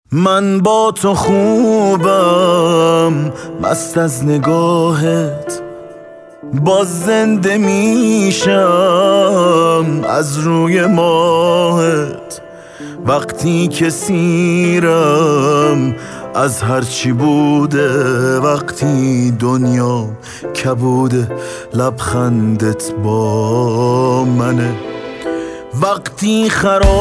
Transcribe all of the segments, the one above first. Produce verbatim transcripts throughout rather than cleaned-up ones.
من با تو خوبم، مست از نگاهت، باز زنده میشم از روی ماهت. وقتی که سیرم از هرچی بوده، وقتی دنیا کبوده، لبخندت با منه. وقتی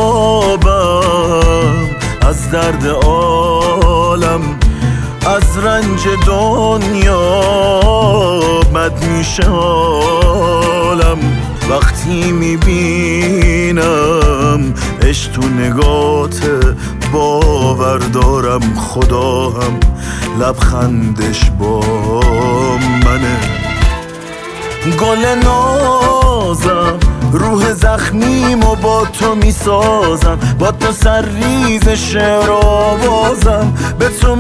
خرابم از درد عالم، از رنج دنیا بد میشه حالم. وقتی میبینم عشق تو نگات، باور دارم خدا هم لبخندش با منه. گل نازم روح زخمیمو با تو میسازم، با تو سرریز شعر آوازم، به تو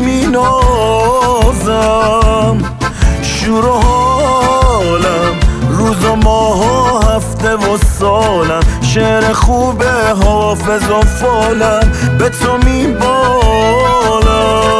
مینازم. شور و حالم روز و ماه و هفته و سالم، شعر خوب حافظ و فالم، به تو میبالم.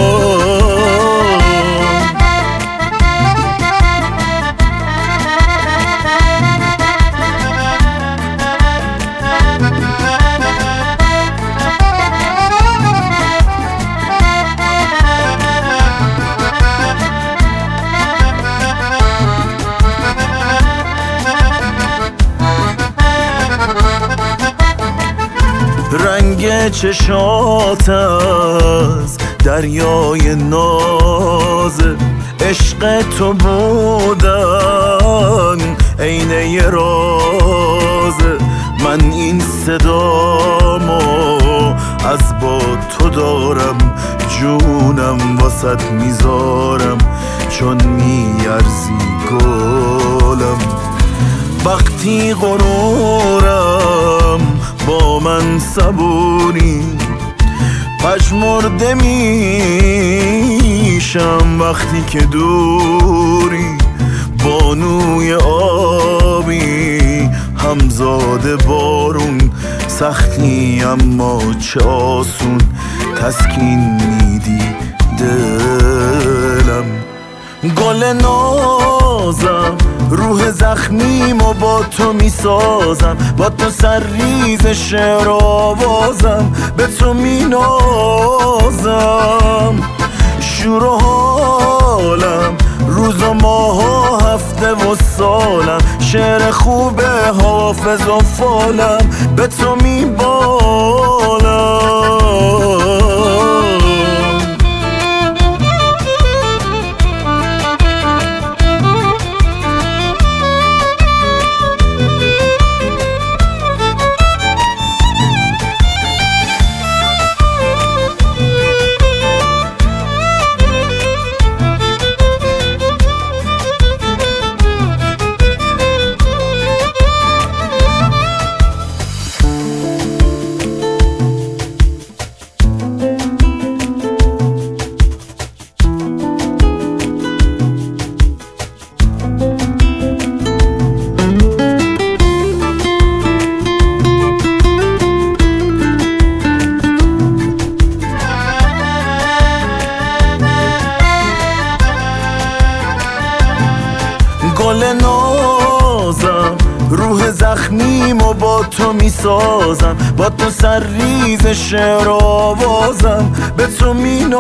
رنگ چشات از دریای نازه، عشق تو بودن عینه ی رازه. من این صدامو از با تو دارم، جونم واسط میذارم چون میارزی گلم. وقتی غرورم با من صبوری، پژمرده میشم وقتی که دوری. بانوی آبی همزاد بارون، سختی اما چه آسون تسکین میدی دلم. گل نازم روح زخمیمو با تو میسازم، با تو سرریز شعر آوازم، به تو مینازم. شور و حالم روز و ماه و هفته و سالم، شعر خوب حافظ و فالم، به تو میبالم. گل نازم روح زخمیمو با تو میسازم، با تو سرریز شعر آوازم، به تو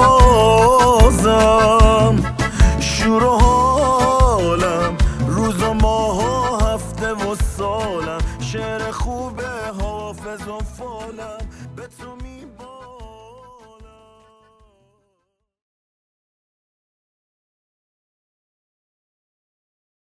مینازم. شور و حالم روز و ماه و هفته و سالم، شعر خوب حافظ و فالم، به تو میبالم.